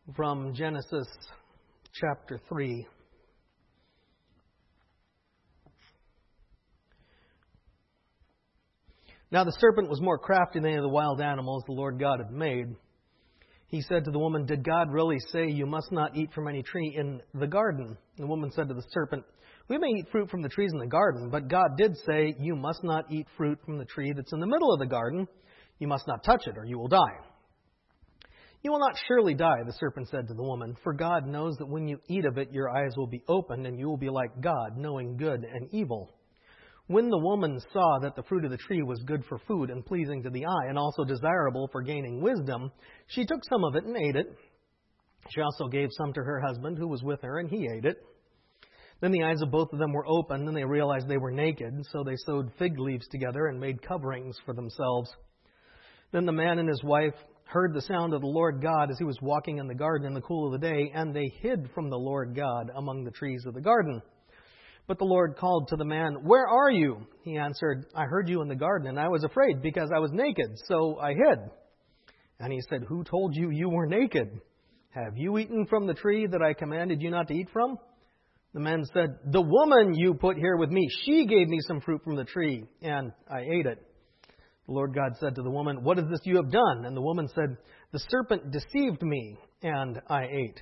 from Genesis chapter 3. Now the serpent was more crafty than any of the wild animals the Lord God had made. He said to the woman, "Did God really say you must not eat from any tree in the garden?" The woman said to the serpent, "We may eat fruit from the trees in the garden, but God did say you must not eat fruit from the tree that's in the middle of the garden. You must not touch it, or you will die." "You will not surely die," the serpent said to the woman, "for God knows that when you eat of it, your eyes will be opened, and you will be like God, knowing good and evil." When the woman saw that the fruit of the tree was good for food and pleasing to the eye, and also desirable for gaining wisdom, she took some of it and ate it. She also gave some to her husband who was with her, and he ate it. Then the eyes of both of them were opened, and they realized they were naked, so they sewed fig leaves together and made coverings for themselves. Then the man and his wife heard the sound of the Lord God as he was walking in the garden in the cool of the day, and they hid from the Lord God among the trees of the garden. But the Lord called to the man, "Where are you?" He answered, "I heard you in the garden, and I was afraid because I was naked, so I hid." And he said, "Who told you you were naked? Have you eaten from the tree that I commanded you not to eat from?" The man said, "The woman you put here with me, she gave me some fruit from the tree, and I ate it." The Lord God said to the woman, "What is this you have done?" And the woman said, "The serpent deceived me, and I ate."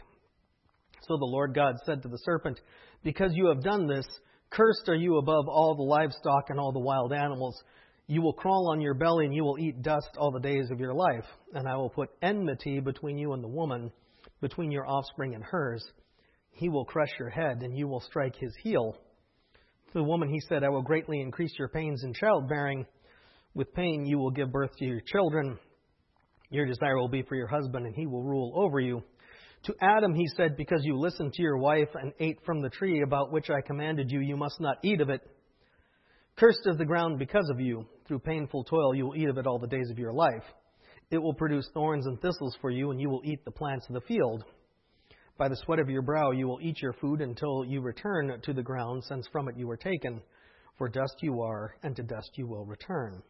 So the Lord God said to the serpent, "Because you have done this, cursed are you above all the livestock and all the wild animals. You will crawl on your belly, and you will eat dust all the days of your life. And I will put enmity between you and the woman, between your offspring and hers. He will crush your head, and you will strike his heel." To the woman he said, "I will greatly increase your pains in childbearing. With pain you will give birth to your children. Your desire will be for your husband, and he will rule over you." To Adam he said, "Because you listened to your wife and ate from the tree about which I commanded you, you must not eat of it. Cursed is the ground because of you. Through painful toil you will eat of it all the days of your life. It will produce thorns and thistles for you, and you will eat the plants of the field. By the sweat of your brow you will eat your food until you return to the ground, since from it you were taken. For dust you are, and to dust you will return."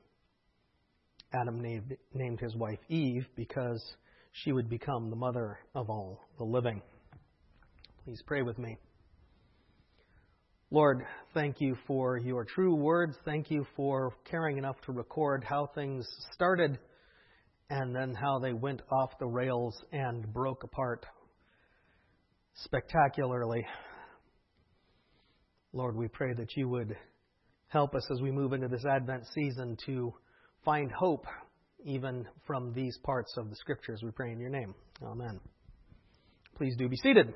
Adam named his wife Eve because she would become the mother of all the living. Please pray with me. Lord, thank you for your true words. Thank you for caring enough to record how things started and then how they went off the rails and broke apart spectacularly. Lord, we pray that you would help us as we move into this Advent season to find hope even from these parts of the Scriptures. We pray in your name. Amen. Please do be seated.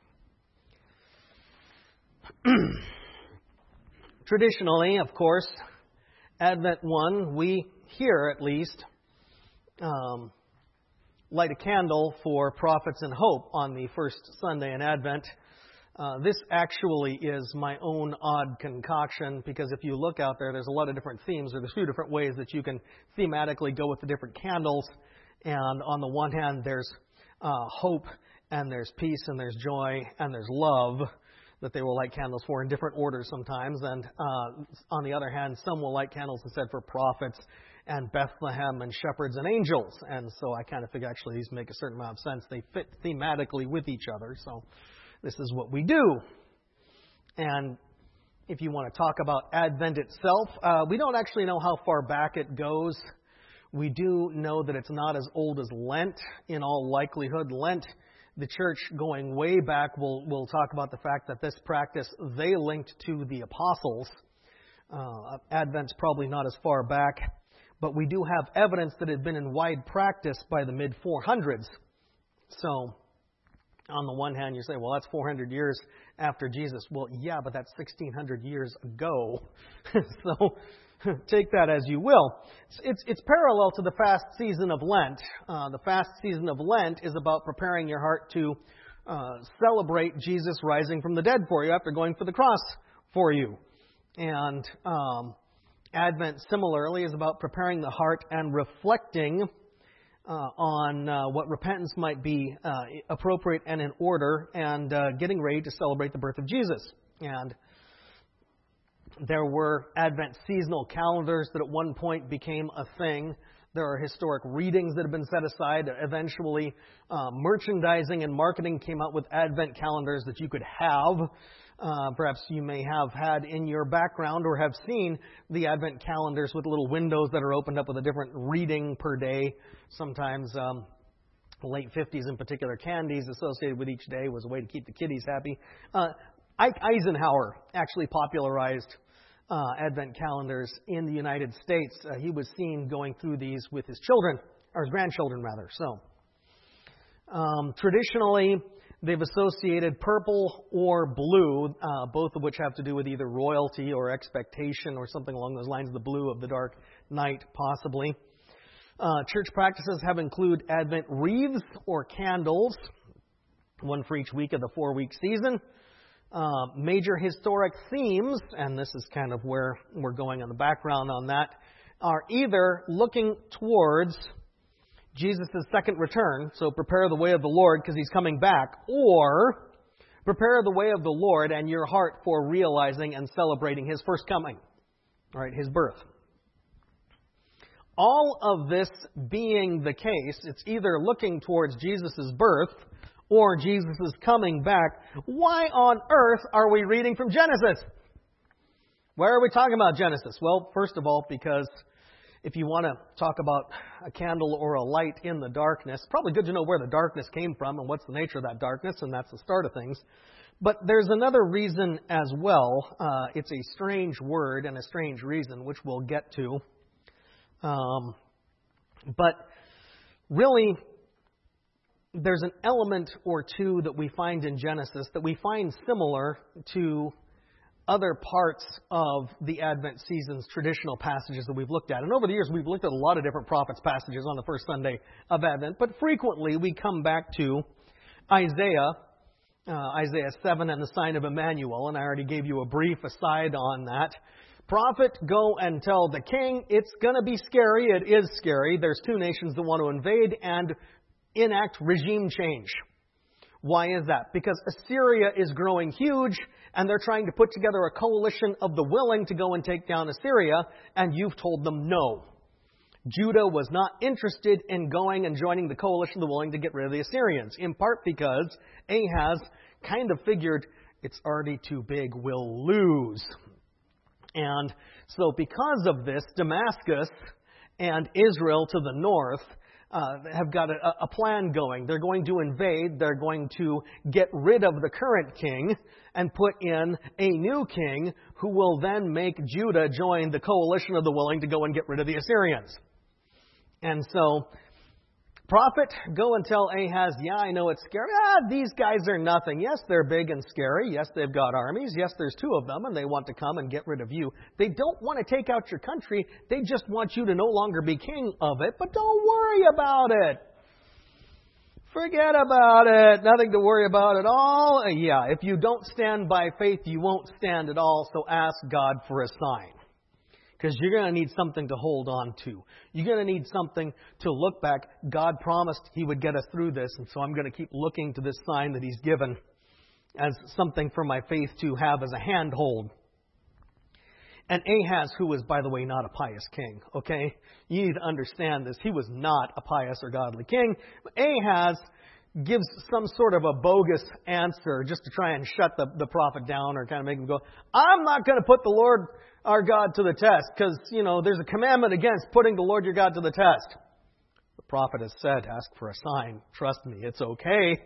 Traditionally, of course, Advent 1, we here at least light a candle for Prophets and Hope on the first Sunday in Advent. This actually is my own odd concoction, because if you look out there, there's a lot of different themes, or there's a few different ways that you can thematically go with the different candles. And on the one hand, there's hope, and there's peace, and there's joy, and there's love that they will light candles for in different orders sometimes. And on the other hand, some will light candles instead for prophets and Bethlehem and shepherds and angels. And so I kind of figure actually these make a certain amount of sense. They fit thematically with each other. So this is what we do. And if you want to talk about Advent itself, we don't actually know how far back it goes. We do know that it's not as old as Lent, in all likelihood. Lent, the church going way back, will talk about the fact that this practice they linked to the apostles. Advent's probably not as far back, but we do have evidence that it had been in wide practice by the mid-400s. So on the one hand, you say, well, that's 400 years after Jesus. Well, yeah, but that's 1,600 years ago. So take that as you will. It's parallel to the fast season of Lent. The fast season of Lent is about preparing your heart to celebrate Jesus rising from the dead for you after going for the cross for you. And Advent, similarly, is about preparing the heart and reflecting on what repentance might be appropriate and in order, and getting ready to celebrate the birth of Jesus. And there were Advent seasonal calendars that at one point became a thing. There are historic readings that have been set aside. Eventually, merchandising and marketing came out with Advent calendars that you could have. Perhaps you may have had in your background or have seen the Advent calendars with little windows that are opened up with a different reading per day. Sometimes late 50s in particular, candies associated with each day was a way to keep the kiddies happy. Ike Eisenhower actually popularized Advent calendars in the United States. He was seen going through these with his children, or his grandchildren rather. So, traditionally, they've associated purple or blue, both of which have to do with either royalty or expectation or something along those lines, the blue of the dark night possibly. Church practices have included Advent wreaths or candles, one for each week of the 4-week season. Major historic themes, and this is kind of where we're going on the background on that, are either looking towards Jesus' second return, so prepare the way of the Lord because He's coming back, or prepare the way of the Lord and your heart for realizing and celebrating His first coming, right, His birth. All of this being the case, it's either looking towards Jesus' birth or Jesus' coming back. Why on earth are we reading from Genesis? Why are we talking about Genesis? Well, first of all, because if you want to talk about a candle or a light in the darkness, probably good to know where the darkness came from and what's the nature of that darkness, and that's the start of things. But there's another reason as well. It's a strange word and a strange reason, which we'll get to. But really, there's an element or two that we find in Genesis that we find similar to other parts of the Advent season's traditional passages that we've looked at. And over the years, we've looked at a lot of different prophets' passages on the first Sunday of Advent. But frequently, we come back to Isaiah 7 and the sign of Emmanuel. And I already gave you a brief aside on that. Prophet, go and tell the king, it's going to be scary. It is scary. There's 2 nations that want to invade and enact regime change. Why is that? Because Assyria is growing huge, and they're trying to put together a coalition of the willing to go and take down Assyria, and you've told them no. Judah was not interested in going and joining the coalition of the willing to get rid of the Assyrians, in part because Ahaz kind of figured it's already too big, we'll lose. And so because of this, Damascus and Israel to the north have got a plan going. They're going to invade. They're going to get rid of the current king and put in a new king who will then make Judah join the coalition of the willing to go and get rid of the Assyrians. And so, prophet, go and tell Ahaz, yeah, I know it's scary. These guys are nothing. Yes, they're big and scary. Yes, they've got armies. Yes, there's 2 of them, and they want to come and get rid of you. They don't want to take out your country. They just want you to no longer be king of it. But don't worry about it. Forget about it. Nothing to worry about at all. Yeah, if you don't stand by faith, you won't stand at all. So ask God for a sign. Because you're going to need something to hold on to. You're going to need something to look back. God promised He would get us through this, and so I'm going to keep looking to this sign that He's given as something for my faith to have as a handhold. And Ahaz, who was, by the way, not a pious king, okay? You need to understand this. He was not a pious or godly king. Ahaz gives some sort of a bogus answer just to try and shut the prophet down or kind of make him go, I'm not going to put the Lord our God to the test because, there's a commandment against putting the Lord your God to the test. The prophet has said, ask for a sign. Trust me, it's okay.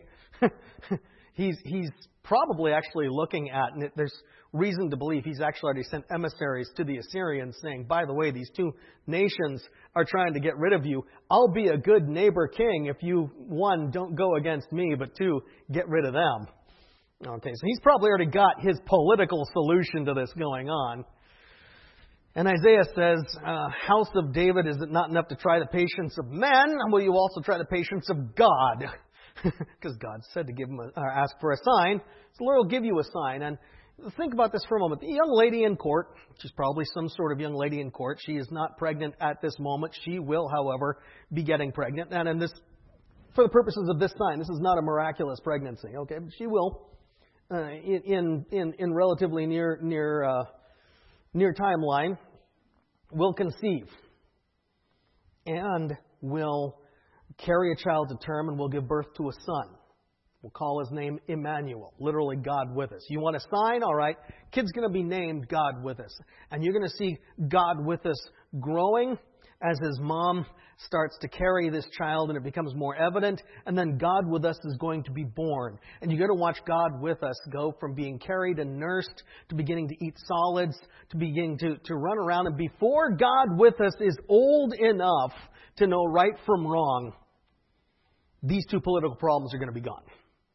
He's probably actually looking at, and there's reason to believe he's actually already sent emissaries to the Assyrians saying, by the way, these 2 nations are trying to get rid of you. I'll be a good neighbor king if you, 1, don't go against me, but 2, get rid of them. Okay, so he's probably already got his political solution to this going on. And Isaiah says, house of David, is it not enough to try the patience of men? Will you also try the patience of God? Because God said to give him ask for a sign. So the Lord will give you a sign. And think about this for a moment. The young lady in court, she's probably some sort of young lady in court. She is not pregnant at this moment. She will, however, be getting pregnant. And in this, for the purposes of this sign, this is not a miraculous pregnancy. Okay, but she will, in relatively near timeline, will conceive. and will carry a child to term and will give birth to a son. We'll call his name Emmanuel, literally God with us. You want a sign? All right. Kid's going to be named God with us. And you're going to see God with us growing as his mom starts to carry this child and it becomes more evident. And then God with us is going to be born. And you're going to watch God with us go from being carried and nursed to beginning to eat solids, to beginning to run around. And before God with us is old enough to know right from wrong, these two political problems are going to be gone.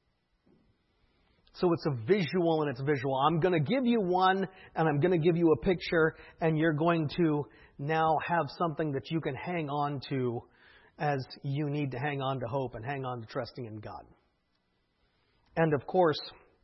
So it's a visual and it's visual. I'm going to give you one and I'm going to give you a picture and you're going to now have something that you can hang on to as you need to hang on to hope and hang on to trusting in God. And of course,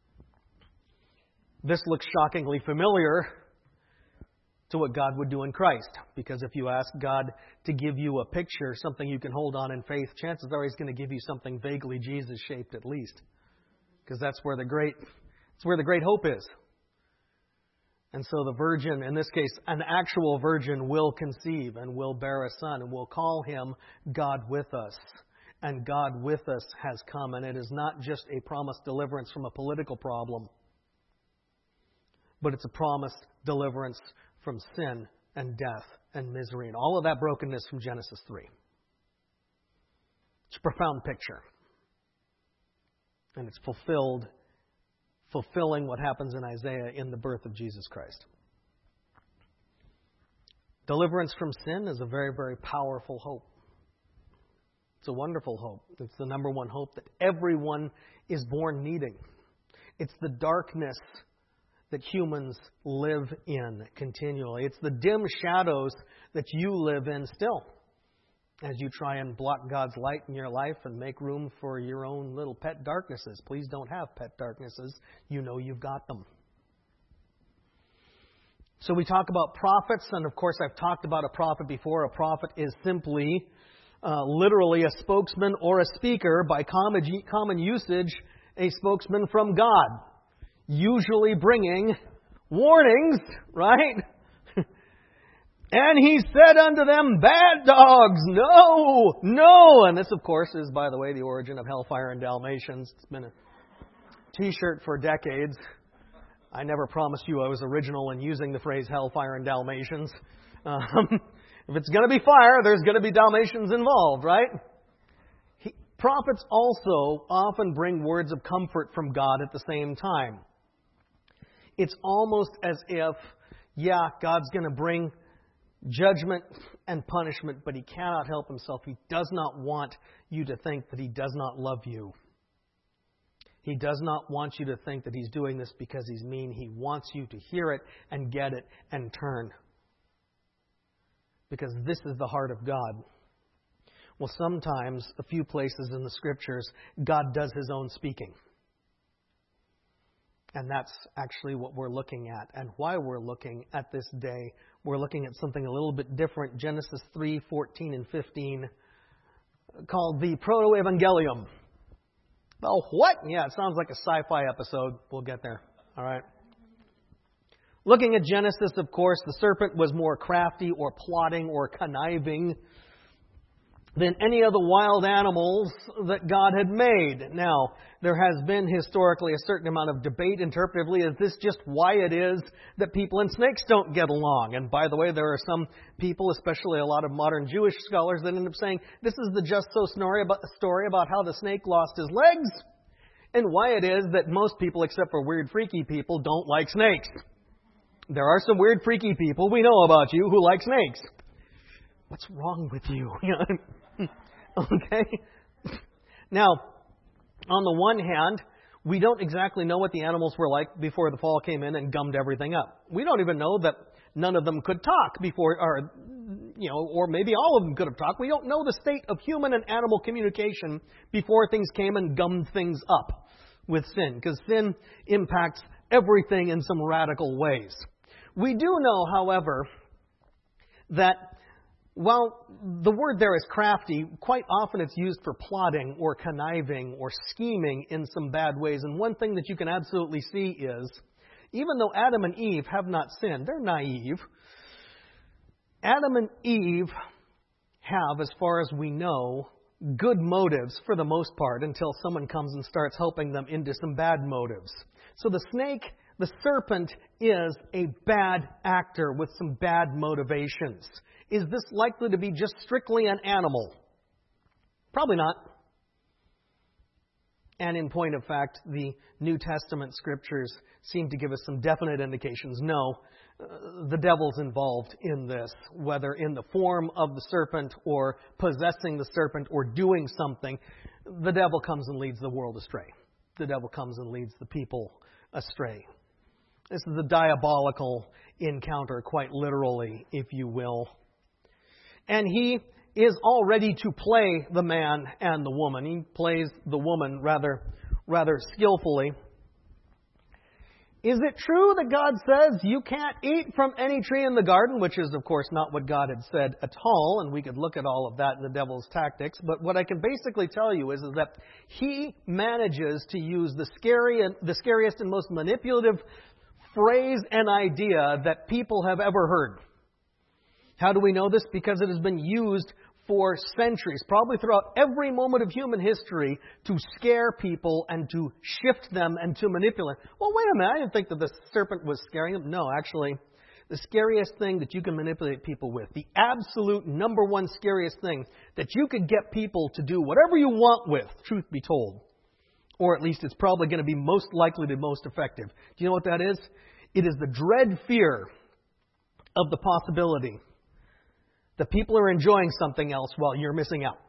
this looks shockingly familiar to what God would do in Christ. Because if you ask God to give you a picture, something you can hold on in faith, chances are He's going to give you something vaguely Jesus-shaped at least. Because that's where the great hope is. And so the virgin, in this case, an actual virgin, will conceive and will bear a son, and we'll call him God with us. And God with us has come, and it is not just a promised deliverance from a political problem, but it's a promised deliverance from sin and death and misery and all of that brokenness from Genesis 3. It's a profound picture. And it's fulfilling what happens in Isaiah in the birth of Jesus Christ. Deliverance from sin is a very, very powerful hope. It's a wonderful hope. It's the number one hope that everyone is born needing. It's the darkness that humans live in continually. It's the dim shadows that you live in still, as you try and block God's light in your life and make room for your own little pet darknesses. Please don't have pet darknesses. You know you've got them. So we talk about prophets, and of course I've talked about a prophet before. A prophet is simply, literally a spokesman or a speaker, by common usage, a spokesman from God. Usually bringing warnings, right? And he said unto them, bad dogs, no, no. And this, of course, is, by the way, the origin of Hellfire and Dalmatians. It's been a T-shirt for decades. I never promised you I was original in using the phrase Hellfire and Dalmatians. If it's going to be fire, there's going to be Dalmatians involved, right? Prophets also often bring words of comfort from God at the same time. It's almost as if, God's going to bring judgment and punishment, but He cannot help Himself. He does not want you to think that He does not love you. He does not want you to think that He's doing this because He's mean. He wants you to hear it and get it and turn. Because this is the heart of God. Well, sometimes, a few places in the Scriptures, God does His own speaking. And that's actually what we're looking at. And why we're looking at this day, we're looking at something a little bit different. Genesis 3, 14 and 15, called the Proto-Evangelium. Oh, what? Yeah, it sounds like a sci-fi episode. We'll get there. All right. Looking at Genesis, of course, the serpent was more crafty or plotting or conniving than any of the wild animals that God had made. Now, there has been historically a certain amount of debate interpretively. Is this just why it is that people and snakes don't get along? And by the way, there are some people, especially a lot of modern Jewish scholars, that end up saying this is the just so story about how the snake lost his legs and why it is that most people, except for weird, freaky people, don't like snakes. There are some weird, freaky people we know about you who like snakes. What's wrong with you? Okay? Now, on the one hand, we don't exactly know what the animals were like before the fall came in and gummed everything up. We don't even know that none of them could talk before, or maybe all of them could have talked. We don't know the state of human and animal communication before things came and gummed things up with sin, because sin impacts everything in some radical ways. We do know, however, that while the word there is crafty, quite often it's used for plotting or conniving or scheming in some bad ways. And one thing that you can absolutely see is, even though Adam and Eve have not sinned, they're naive. Adam and Eve have, as far as we know, good motives for the most part until someone comes and starts helping them into some bad motives. So the snake, the serpent, is a bad actor with some bad motivations. Is this likely to be just strictly an animal? Probably not. And in point of fact, the New Testament scriptures seem to give us some definite indications. No, the devil's involved in this, whether in the form of the serpent or possessing the serpent or doing something. The devil comes and leads the world astray. The devil comes and leads the people astray. This is a diabolical encounter, quite literally, if you will. And he is all ready to play the man and the woman. He plays the woman rather skillfully. Is it true that God says you can't eat from any tree in the garden? Which is, of course, not what God had said at all, and we could look at all of that in the devil's tactics. But what I can basically tell you is that he manages to use the scariest and most manipulative phrase and idea that people have ever heard. How do we know this? Because it has been used for centuries, probably throughout every moment of human history, to scare people and to shift them and to manipulate. Well, wait a minute, I didn't think that the serpent was scaring them. No, actually, the scariest thing that you can manipulate people with, the absolute number one scariest thing that you could get people to do whatever you want with, truth be told, or at least it's probably going to be most likely to be most effective. Do you know what that is? It is the dread fear of the possibility that people are enjoying something else while you're missing out.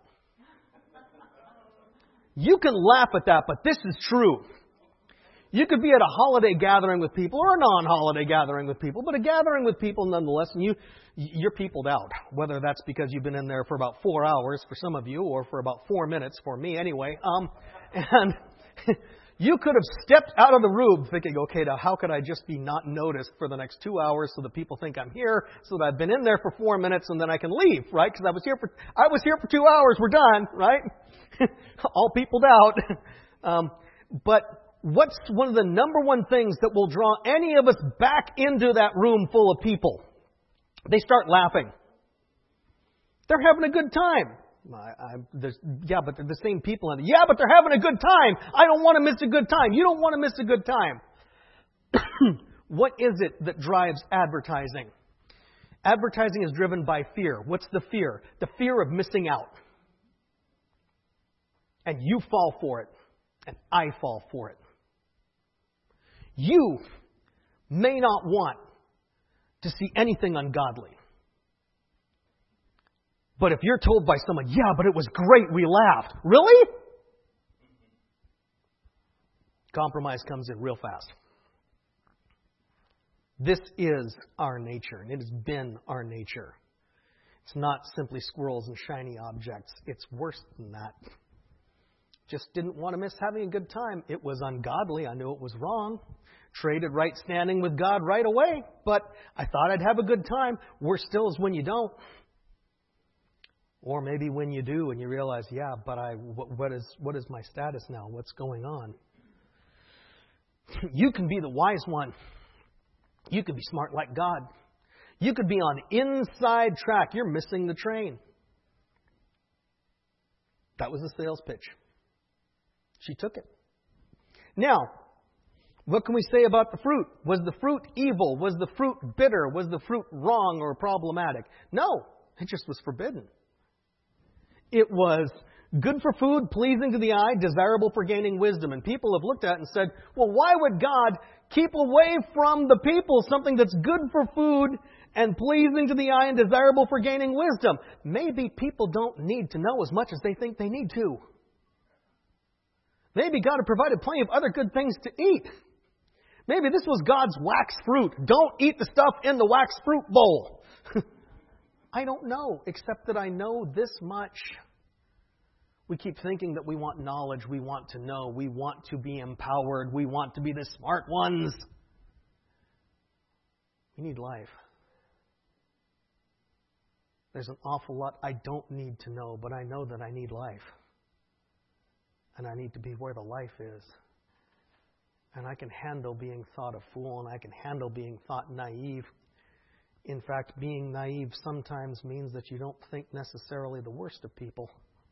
You can laugh at that, but this is true. You could be at a holiday gathering with people or a non-holiday gathering with people, but a gathering with people nonetheless, and you're peopled out. Whether that's because you've been in there for about 4 hours for some of you, or for about 4 minutes for me anyway. And you could have stepped out of the room thinking, okay, now how could I just be not noticed for the next 2 hours so that people think I'm here, so that I've been in there for 4 minutes and then I can leave, right? Because I was here for 2 hours, we're done, right? All peopled out. But what's one of the number one things that will draw any of us back into that room full of people? They start laughing. They're having a good time. But they're the same people. Yeah, but they're having a good time. I don't want to miss a good time. You don't want to miss a good time. What is it that drives advertising? Advertising is driven by fear. What's the fear? The fear of missing out. And you fall for it. And I fall for it. You may not want to see anything ungodly. But if you're told by someone, yeah, but it was great, we laughed. Really? Compromise comes in real fast. This is our nature, and it has been our nature. It's not simply squirrels and shiny objects. It's worse than that. Just didn't want to miss having a good time. It was ungodly. I knew it was wrong. Traded right standing with God right away. But I thought I'd have a good time. Worse still is when you don't. Or maybe when you do and you realize, yeah, but what is my status now? What's going on? You can be the wise one. You could be smart like God. You could be on inside track. You're missing the train. That was the sales pitch. She took it. Now, what can we say about the fruit? Was the fruit evil? Was the fruit bitter? Was the fruit wrong or problematic? No, it just was forbidden. It was good for food, pleasing to the eye, desirable for gaining wisdom. And people have looked at it and said, well, why would God keep away from the people something that's good for food and pleasing to the eye and desirable for gaining wisdom? Maybe people don't need to know as much as they think they need to. Maybe God had provided plenty of other good things to eat. Maybe this was God's wax fruit. Don't eat the stuff in the wax fruit bowl. I don't know, except that I know this much. We keep thinking that we want knowledge, we want to know, we want to be empowered, we want to be the smart ones. We need life. There's an awful lot I don't need to know, but I know that I need life. And I need to be where the life is. And I can handle being thought a fool, and I can handle being thought naive. In fact, being naive sometimes means that you don't think necessarily the worst of people.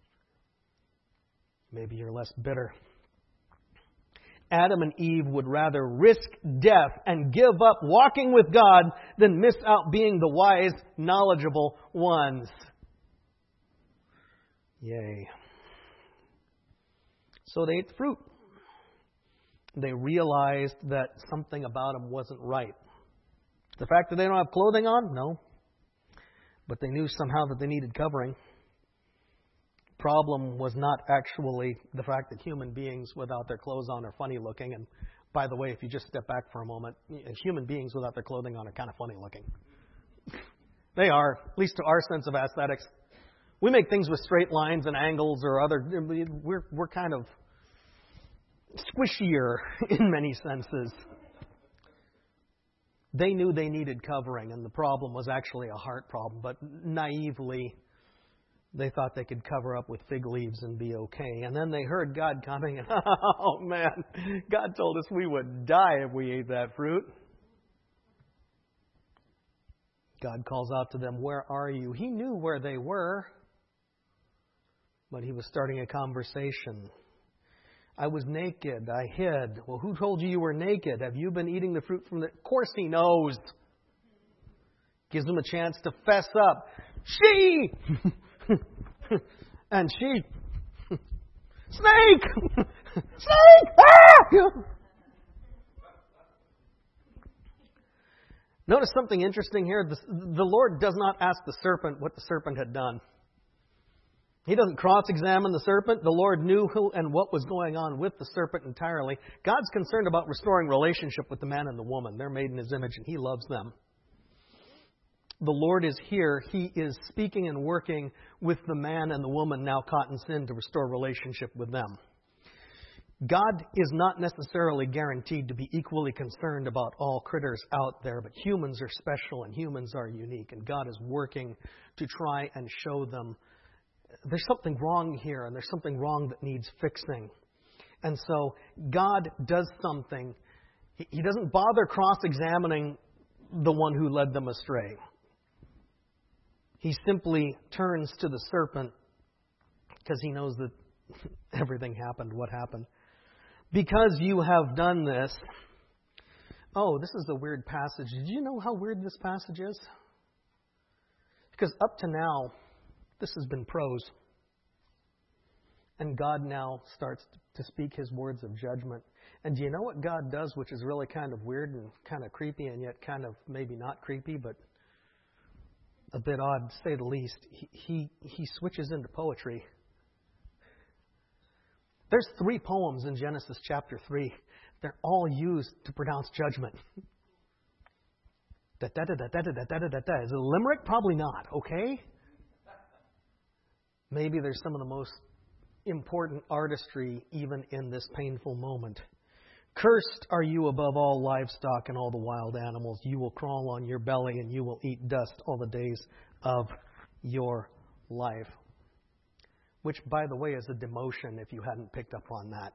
Maybe you're less bitter. Adam and Eve would rather risk death and give up walking with God than miss out being the wise, knowledgeable ones. Yay. So they ate the fruit. They realized that something about them wasn't right. The fact that they don't have clothing on? No. But they knew somehow that they needed covering. Problem was not actually the fact that human beings without their clothes on are funny looking. And by the way, if you just step back for a moment, human beings without their clothing on are kind of funny looking. They are, at least to our sense of aesthetics. We make things with straight lines and angles or other. We're kind of squishier in many senses. They knew they needed covering, and the problem was actually a heart problem. But naively, they thought they could cover up with fig leaves and be okay. And then they heard God coming, and oh man, God told us we would die if we ate that fruit. God calls out to them, "Where are you?" He knew where they were, but he was starting a conversation. "I was naked. I hid." "Well, who told you were naked? Have you been eating the fruit from the..." Of course he knows. Gives them a chance to fess up. She! And she... Snake! Snake! Ah! Notice something interesting here. The Lord does not ask the serpent what the serpent had done. He doesn't cross-examine the serpent. The Lord knew who and what was going on with the serpent entirely. God's concerned about restoring relationship with the man and the woman. They're made in His image and He loves them. The Lord is here. He is speaking and working with the man and the woman now caught in sin to restore relationship with them. God is not necessarily guaranteed to be equally concerned about all critters out there, but humans are special and humans are unique, and God is working to try and show them there's something wrong here, and there's something wrong that needs fixing. And so God does something. He doesn't bother cross-examining the one who led them astray. He simply turns to the serpent because He knows that everything happened, what happened. "Because you have done this..." Oh, this is a weird passage. Did you know how weird this passage is? Because up to now, this has been prose. And God now starts to speak His words of judgment. And do you know what God does, which is really kind of weird and kind of creepy and yet kind of maybe not creepy, but a bit odd to say the least? He switches into poetry. There's 3 poems in Genesis chapter 3. They're all used to pronounce judgment. Is it a limerick? Probably not, okay? Maybe there's some of the most important artistry even in this painful moment. "Cursed are you above all livestock and all the wild animals. You will crawl on your belly and you will eat dust all the days of your life." Which, by the way, is a demotion if you hadn't picked up on that.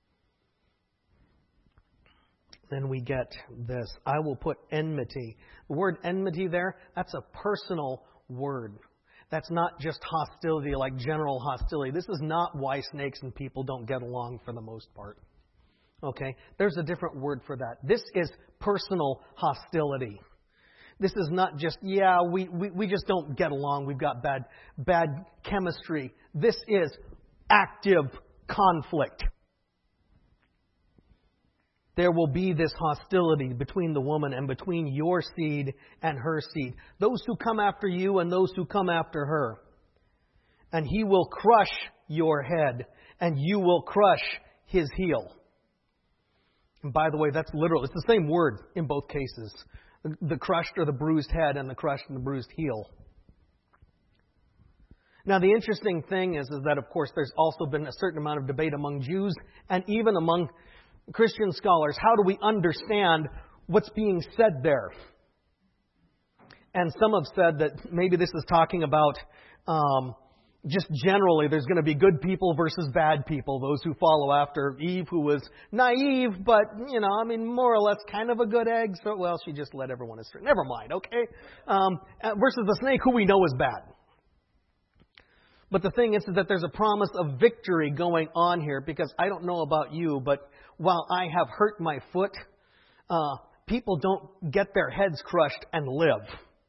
Then we get this. "I will put enmity." The word enmity there, that's a personal word. That's not just hostility, like general hostility. This is not why snakes and people don't get along for the most part. Okay? There's a different word for that. This is personal hostility. This is not just, we just don't get along. We've got bad chemistry. This is active conflict. There will be this hostility between the woman and between your seed and her seed. Those who come after you and those who come after her. And he will crush your head and you will crush his heel. And by the way, that's literal. It's the same word in both cases. The crushed or the bruised head and the crushed and the bruised heel. Now, the interesting thing is that, of course, there's also been a certain amount of debate among Jews and even among Christian scholars. How do we understand what's being said there? And some have said that maybe this is talking about just generally, there's going to be good people versus bad people. Those who follow after Eve, who was naive, but, more or less kind of a good egg. So, she just led everyone astray. Never mind, okay? Versus the snake, who we know is bad. But the thing is that there's a promise of victory going on here, because I don't know about you, but while I have hurt my foot, people don't get their heads crushed and live.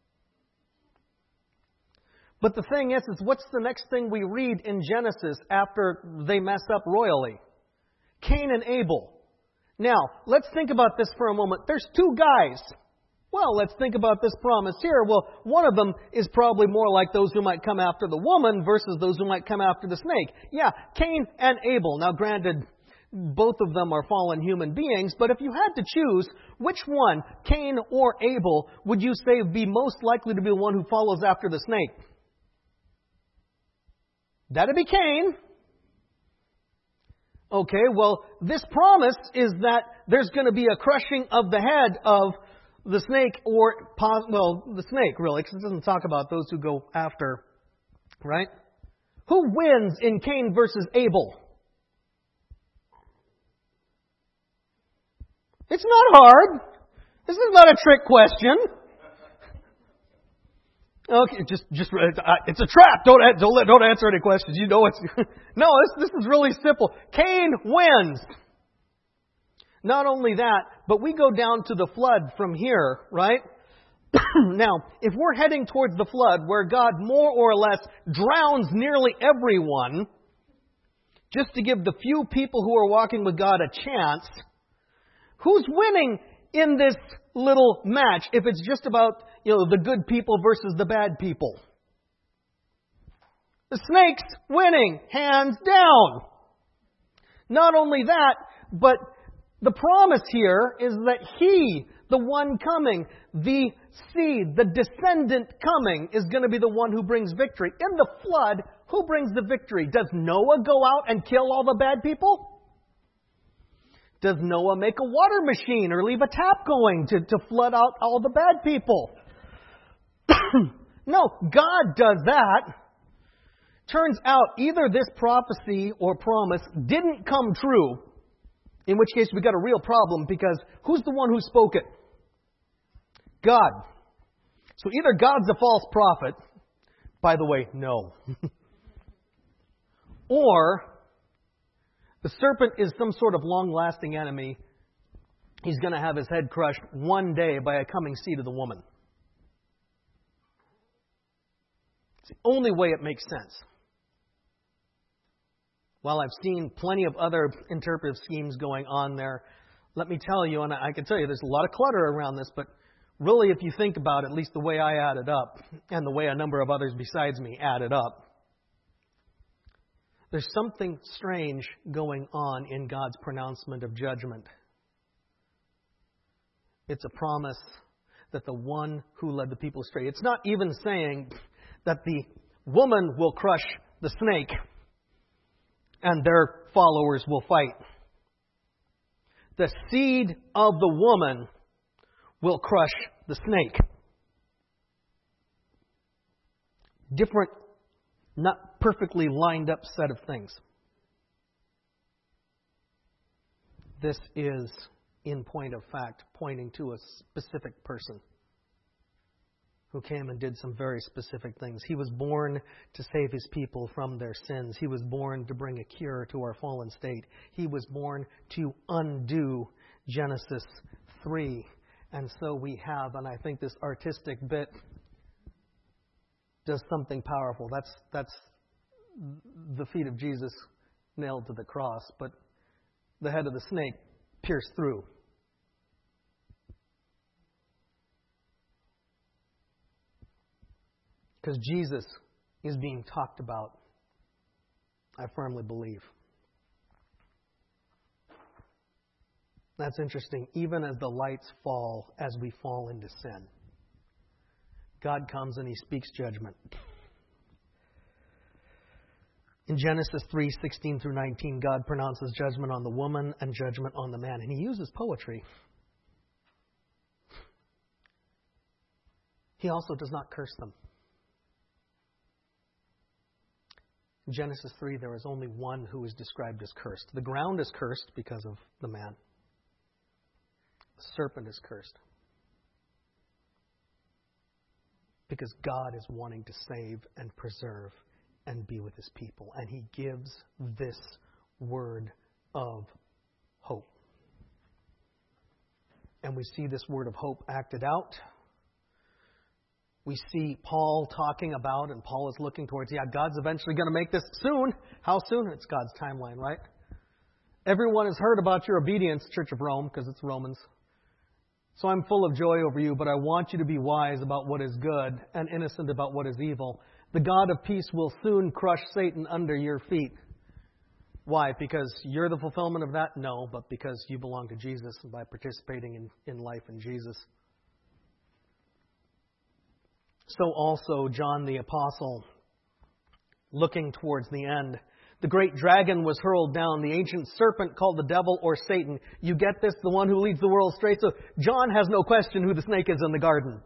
But the thing is what's the next thing we read in Genesis after they mess up royally? Cain and Abel. Now, let's think about this for a moment. There's two guys. Well, let's think about this promise here. Well, one of them is probably more like those who might come after the woman versus those who might come after the snake. Yeah, Cain and Abel. Now, granted, both of them are fallen human beings, but if you had to choose, which one, Cain or Abel, would you say would be most likely to be the one who follows after the snake? That'd be Cain. Okay, well, this promise is that there's going to be a crushing of the head of the snake, the snake, really, because it doesn't talk about those who go after, right? Who wins in Cain versus Abel? It's not hard. This is not a trick question. Okay, just it's a trap. Don't answer any questions. You know it's no. This is really simple. Cain wins. Not only that, but we go down to the flood from here, right? Now, if we're heading towards the flood, where God more or less drowns nearly everyone, just to give the few people who are walking with God a chance, who's winning in this little match if it's just about, the good people versus the bad people? The snake's winning, hands down. Not only that, but the promise here is that he, the one coming, the seed, the descendant coming, is going to be the one who brings victory. In the flood, who brings the victory? Does Noah go out and kill all the bad people? Does Noah make a water machine or leave a tap going to flood out all the bad people? No, God does that. Turns out either this prophecy or promise didn't come true, in which case we got a real problem, because who's the one who spoke it? God. So either God's a false prophet, by the way, no. Or the serpent is some sort of long-lasting enemy. He's going to have his head crushed one day by a coming seed of the woman. It's the only way it makes sense. While I've seen plenty of other interpretive schemes going on there, let me tell you, and I can tell you there's a lot of clutter around this, but really if you think about it, at least the way I add it up, and the way a number of others besides me add it up, there's something strange going on in God's pronouncement of judgment. It's a promise that the one who led the people astray. It's not even saying that the woman will crush the snake and their followers will fight. The seed of the woman will crush the snake. Different, not perfectly lined up set of things. This is, in point of fact, pointing to a specific person who came and did some very specific things. He was born to save his people from their sins. He was born to bring a cure to our fallen state. He was born to undo Genesis 3. And so we have, and I think this artistic bit does something powerful. That's the feet of Jesus nailed to the cross, but the head of the snake pierced through. Because Jesus is being talked about, I firmly believe. That's interesting. Even as the lights fall, as we fall into sin, God comes and He speaks judgment. In Genesis 3:16 through 19, God pronounces judgment on the woman and judgment on the man. And He uses poetry. He also does not curse them. Genesis 3, there is only one who is described as cursed. The ground is cursed because of the man. The serpent is cursed because God is wanting to save and preserve and be with His people. And He gives this word of hope. And we see this word of hope acted out. We see Paul talking about, and Paul is looking towards, God's eventually going to make this soon. How soon? It's God's timeline, right? Everyone has heard about your obedience, Church of Rome, because it's Romans. So I'm full of joy over you, but I want you to be wise about what is good and innocent about what is evil. The God of peace will soon crush Satan under your feet. Why? Because you're the fulfillment of that? No, but because you belong to Jesus and by participating in life in Jesus. So also John the Apostle, looking towards the end. The great dragon was hurled down, the ancient serpent called the devil or Satan. You get this? The one who leads the world astray. So John has no question who the snake is in the garden.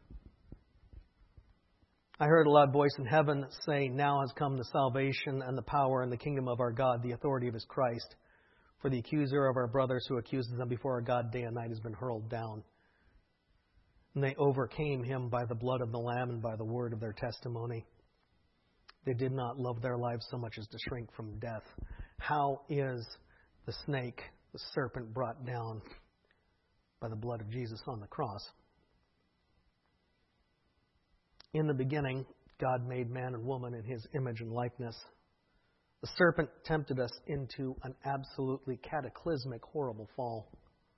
I heard a loud voice in heaven say, now has come the salvation and the power and the kingdom of our God, the authority of His Christ. For the accuser of our brothers who accuses them before our God day and night has been hurled down. And they overcame him by the blood of the Lamb and by the word of their testimony. They did not love their lives so much as to shrink from death. How is the snake, the serpent, brought down? By the blood of Jesus on the cross. In the beginning, God made man and woman in His image and likeness. The serpent tempted us into an absolutely cataclysmic, horrible fall.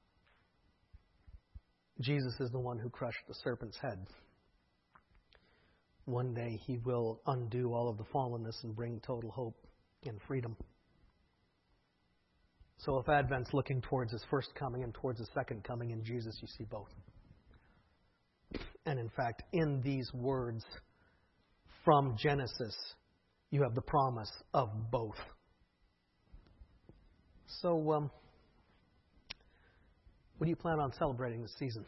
Jesus is the one who crushed the serpent's head. One day He will undo all of the fallenness and bring total hope and freedom. So if Advent's looking towards His first coming and towards His second coming in Jesus, you see both. And in fact, in these words from Genesis, you have the promise of both. So, what do you plan on celebrating this season?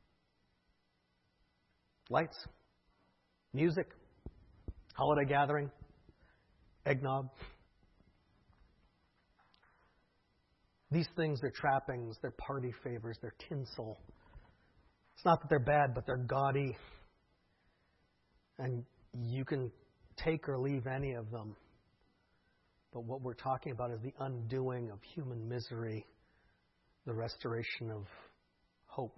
Lights? Music? Holiday gathering? Eggnog? These things are trappings, they're party favors, they're tinsel. It's not that they're bad, but they're gaudy. And you can take or leave any of them. But what we're talking about is the undoing of human misery, the restoration of hope,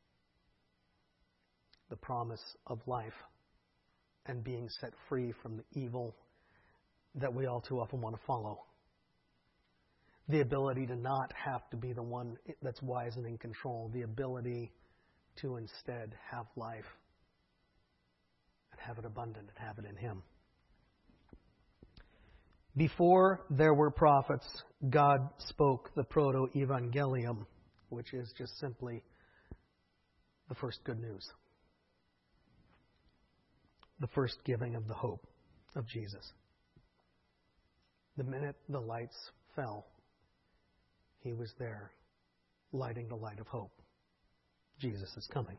the promise of life, and being set free from the evil that we all too often want to follow. The ability to not have to be the one that's wise and in control. The ability to instead have life and have it abundant and have it in Him. Before there were prophets, God spoke the proto-evangelium, which is just simply the first good news. The first giving of the hope of Jesus. The minute the lights fell, He was there, lighting the light of hope. Jesus is coming.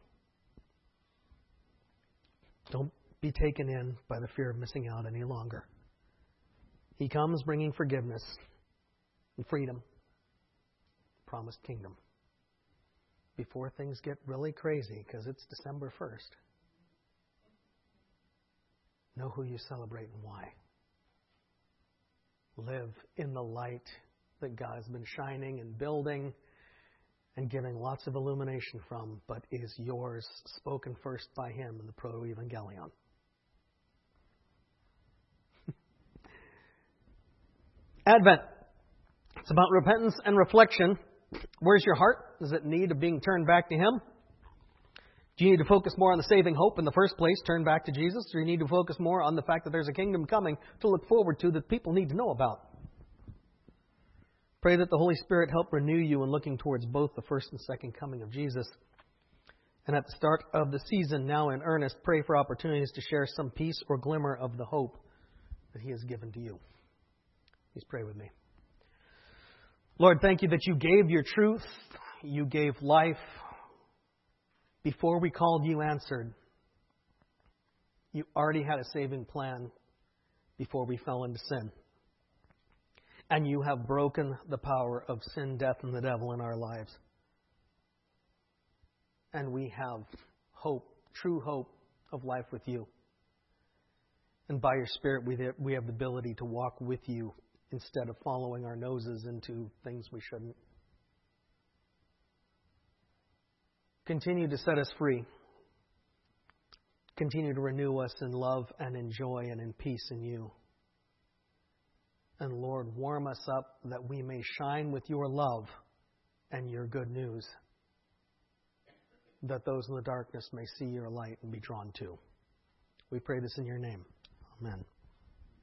Don't be taken in by the fear of missing out any longer. He comes bringing forgiveness and freedom, promised kingdom. Before things get really crazy, because it's December 1st, know who you celebrate and why. Live in the light that God has been shining and building and giving lots of illumination from, but is yours, spoken first by Him in the proto-evangelion. Advent. It's about repentance and reflection. Where's your heart? Is it in need of being turned back to Him? Do you need to focus more on the saving hope in the first place, turn back to Jesus? Or do you need to focus more on the fact that there's a kingdom coming to look forward to that people need to know about? Pray that the Holy Spirit help renew you in looking towards both the first and second coming of Jesus. And at the start of the season, now in earnest, pray for opportunities to share some piece or glimmer of the hope that He has given to you. Please pray with me. Lord, thank You that You gave Your truth. You gave life. Before we called, You answered. You already had a saving plan before we fell into sin. And you have broken the power of sin, death, and the devil in our lives. And we have hope, true hope of life with you. And by your Spirit, we have the ability to walk with you instead of following our noses into things we shouldn't. Continue to set us free. Continue to renew us in love and in joy and in peace in you. And Lord, warm us up that we may shine with your love and your good news, that those in the darkness may see your light and be drawn to. We pray this in your name. Amen.